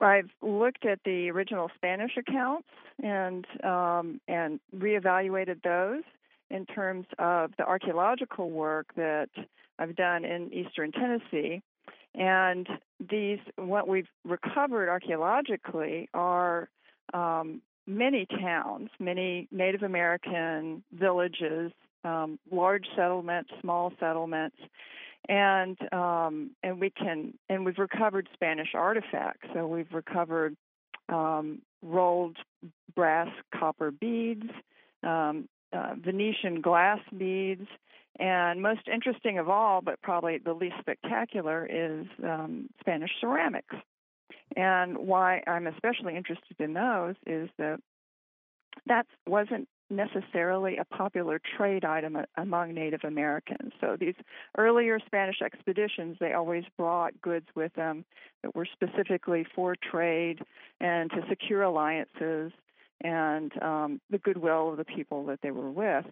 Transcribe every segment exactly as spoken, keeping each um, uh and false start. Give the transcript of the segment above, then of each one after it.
I've looked at the original Spanish accounts and um, and reevaluated those in terms of the archaeological work that I've done in eastern Tennessee. And these, what we've recovered archaeologically are um, many towns, many Native American villages, um, large settlements, small settlements, and um, and we can and we've recovered Spanish artifacts. So we've recovered um, rolled brass copper beads, um, uh, Venetian glass beads, and most interesting of all, but probably the least spectacular, is um, Spanish ceramics. And why I'm especially interested in those is that that wasn't necessarily a popular trade item among Native Americans. So these earlier Spanish expeditions, they always brought goods with them that were specifically for trade and to secure alliances and um, the goodwill of the people that they were with.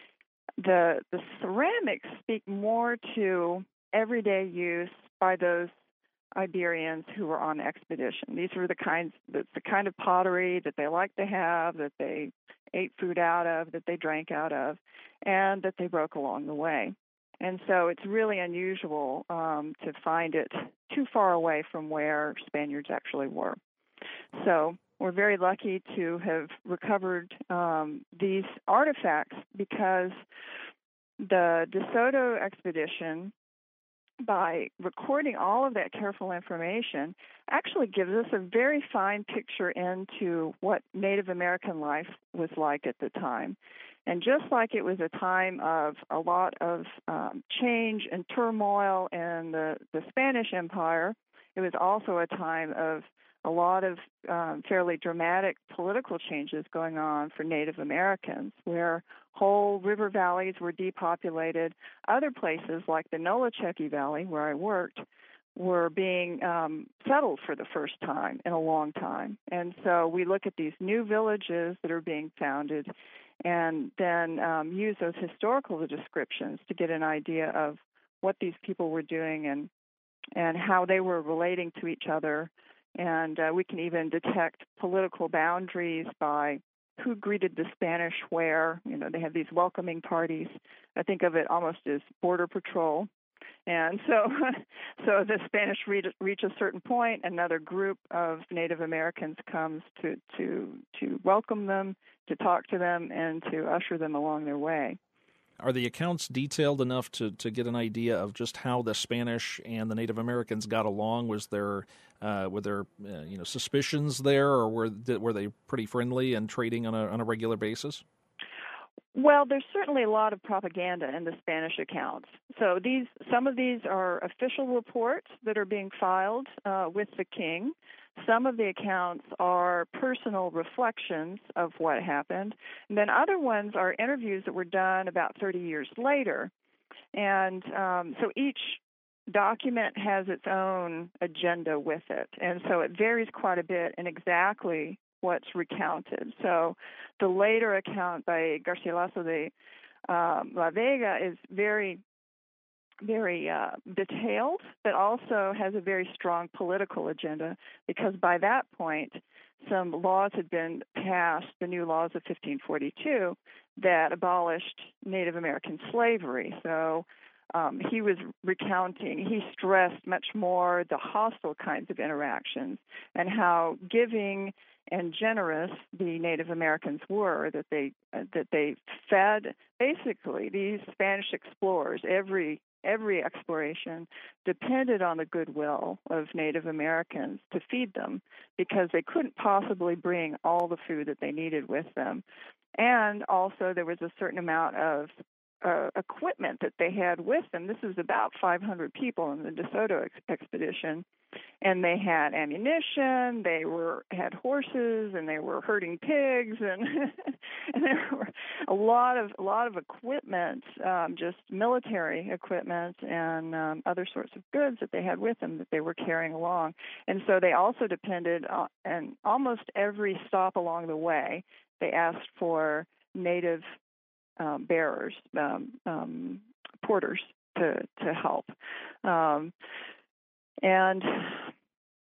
The the ceramics speak more to everyday use by those Iberians who were on the expedition. These were the kinds, that's the kind of pottery that they liked to have, that they ate food out of, that they drank out of, and that they broke along the way. And so it's really unusual um, to find it too far away from where Spaniards actually were. So we're very lucky to have recovered um, these artifacts because the DeSoto expedition, by recording all of that careful information, actually gives us a very fine picture into what Native American life was like at the time. And just like it was a time of a lot of um, change and turmoil in the, the Spanish Empire, it was also a time of a lot of um, fairly dramatic political changes going on for Native Americans, where whole river valleys were depopulated. Other places, like the Nolichucky Valley, where I worked, were being um, settled for the first time in a long time. And so we look at these new villages that are being founded and then um, use those historical descriptions to get an idea of what these people were doing and, and how they were relating to each other. And uh, we can even detect political boundaries by who greeted the Spanish where. You know, they have these welcoming parties. I think of it almost as border patrol. And so so the Spanish reach, reach a certain point, another group of Native Americans comes to, to, to welcome them, to talk to them, and to usher them along their way. Are the accounts detailed enough to, to get an idea of just how the Spanish and the Native Americans got along? Was there uh, were there uh, you know suspicions there, or were were they pretty friendly and trading on a on a regular basis? Well, there's certainly a lot of propaganda in the Spanish accounts. So these some of these are official reports that are being filed uh, with the king. Some of the accounts are personal reflections of what happened. And then other ones are interviews that were done about thirty years later. And um, so each document has its own agenda with it. And so it varies quite a bit in exactly what's recounted. So the later account by Garcilaso de um, la Vega is very very uh, detailed, but also has a very strong political agenda, because by that point, some laws had been passed, the new laws of fifteen forty-two, that abolished Native American slavery. So um, he was recounting, he stressed much more the hostile kinds of interactions and how giving and generous the Native Americans were, that they uh, that they fed basically these Spanish explorers. Every Every exploration depended on the goodwill of Native Americans to feed them, because they couldn't possibly bring all the food that they needed with them. And also there was a certain amount of uh, equipment that they had with them. This is about five hundred people in the DeSoto ex- expedition. And they had ammunition, they were had horses, and they were herding pigs, and and there were a lot of a lot of equipment, um, just military equipment, and um, other sorts of goods that they had with them that they were carrying along. And so they also depended on, and almost every stop along the way, they asked for native um, bearers, um, um, porters, to to help. Um, And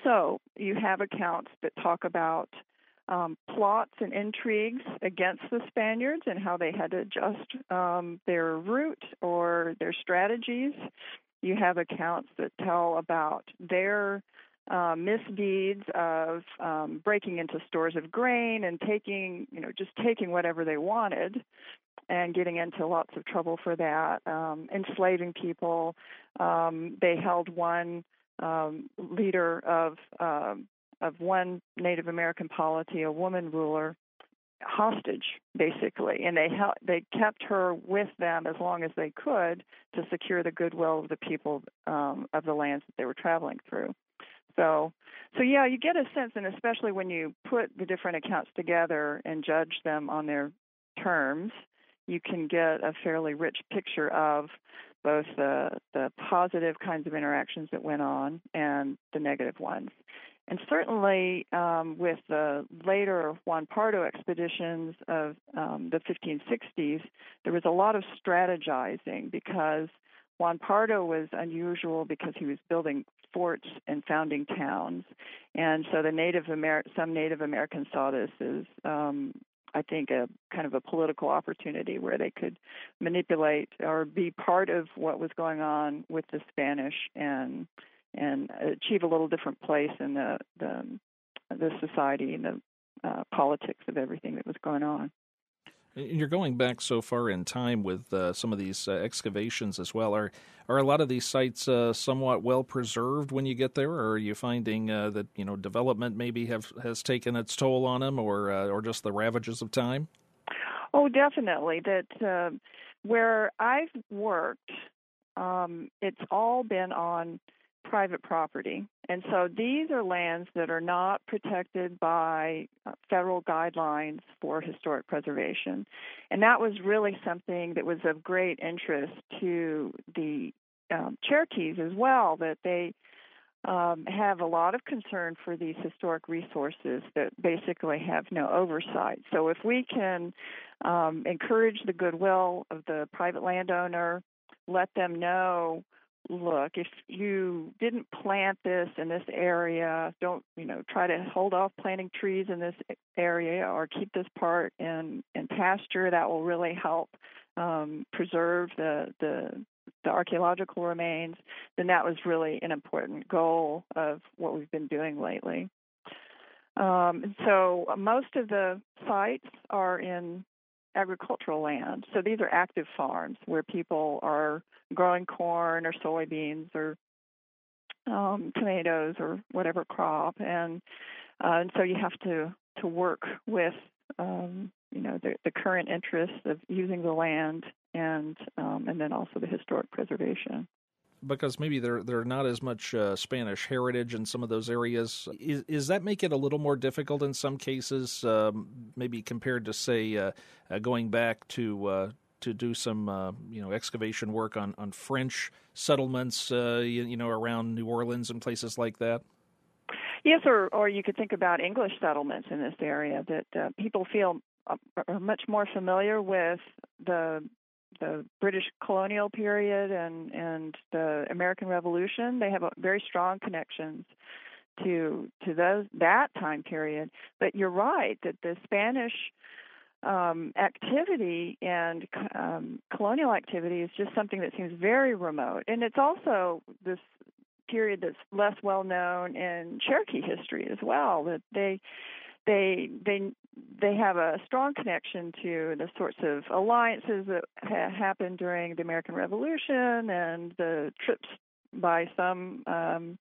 So you have accounts that talk about um, plots and intrigues against the Spaniards and how they had to adjust um, their route or their strategies. You have accounts that tell about their uh, misdeeds of um, breaking into stores of grain and taking, you know, just taking whatever they wanted and getting into lots of trouble for that, um, enslaving people. Um, they held one um, leader of um, of one Native American polity, a woman ruler, hostage, basically, and they held, they kept her with them as long as they could to secure the goodwill of the people um, of the lands that they were traveling through. So, so yeah, you get a sense, and especially when you put the different accounts together and judge them on their terms, you can get a fairly rich picture of both the the positive kinds of interactions that went on and the negative ones. And certainly um, with the later Juan Pardo expeditions of um, the fifteen sixties, there was a lot of strategizing because Juan Pardo was unusual because he was building forts and founding towns. And so the Native Amer- some Native Americans saw this as, um, I think, a kind of a political opportunity where they could manipulate or be part of what was going on with the Spanish and and achieve a little different place in the the, the society and the uh, politics of everything that was going on. And you're going back so far in time with uh, some of these uh, excavations as well. Are are a lot of these sites uh, somewhat well preserved when you get there, or are you finding uh, that you know development maybe have has taken its toll on them, or uh, or just the ravages of time? Oh, definitely. That uh, where I've worked, um, it's all been on private property. And so these are lands that are not protected by uh, federal guidelines for historic preservation. And that was really something that was of great interest to the um, Cherokees as well, that they um, have a lot of concern for these historic resources that basically have no oversight. So if we can um, encourage the goodwill of the private landowner, let them know, look, if you didn't plant this in this area, don't, you know, try to hold off planting trees in this area or keep this part in, in pasture. That will really help um, preserve the, the the archaeological remains. Then that was really an important goal of what we've been doing lately. Um, so most of the sites are in agricultural land. So these are active farms where people are growing corn or soybeans or um, tomatoes or whatever crop, and uh, and so you have to to work with um, you know the, the current interests of using the land and um, and then also the historic preservation. Because maybe there there are not as much uh, Spanish heritage in some of those areas. Is, is that make it a little more difficult in some cases, um, maybe compared to, say, uh, uh, going back to uh, to do some uh, you know excavation work on, on French settlements, uh, you, you know, around New Orleans and places like that? Yes, or, or you could think about English settlements in this area, that uh, people feel uh, are much more familiar with the the British colonial period and, and the American Revolution. They have a very strong connections to to those that time period. But you're right that the Spanish um, activity and um, colonial activity is just something that seems very remote. And it's also this period that's less well known in Cherokee history as well, that they they they they have a strong connection to the sorts of alliances that ha- happened during the American Revolution and the trips by some um,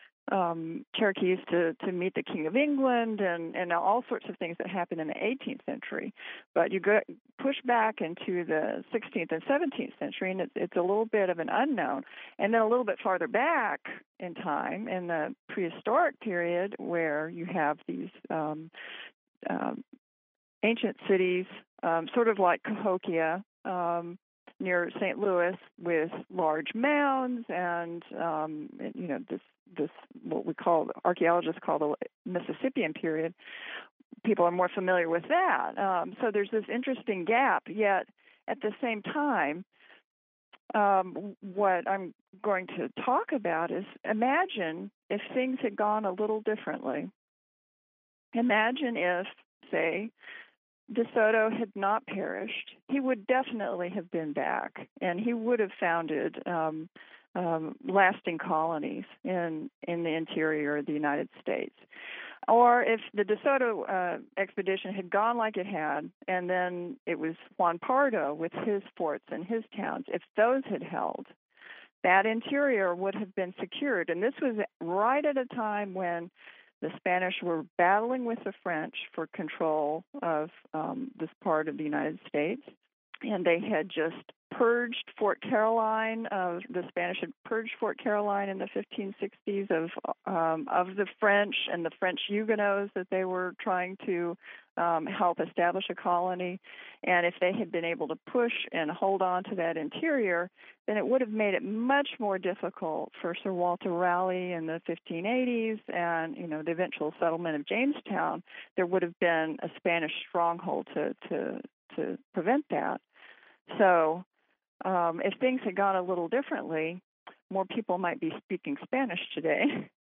um, Cherokees to, to meet the King of England and, and all sorts of things that happened in the eighteenth century. But you go push back into the sixteenth and seventeenth century, and it's, it's a little bit of an unknown. And then a little bit farther back in time, in the prehistoric period, where you have these um, um, ancient cities, um, sort of like Cahokia, um, near Saint Louis, with large mounds and um, you know this this what we call archaeologists call the Mississippian period. People are more familiar with that. Um, so there's this interesting gap. Yet at the same time, um, what I'm going to talk about is imagine if things had gone a little differently. Imagine if, say, DeSoto had not perished. He would definitely have been back, and he would have founded um, um, lasting colonies in, in the interior of the United States. Or if the DeSoto uh, expedition had gone like it had, and then it was Juan Pardo with his forts and his towns, if those had held, that interior would have been secured. And this was right at a time when the Spanish were battling with the French for control of um, this part of the United States, and they had just purged Fort Caroline. Uh, the Spanish had purged Fort Caroline in the fifteen sixties of um, of the French and the French Huguenots that they were trying to um, help establish a colony. And if they had been able to push and hold on to that interior, then it would have made it much more difficult for Sir Walter Raleigh in the fifteen eighties and, you know, the eventual settlement of Jamestown. There would have been a Spanish stronghold to to to prevent that. So um, if things had gone a little differently, more people might be speaking Spanish today.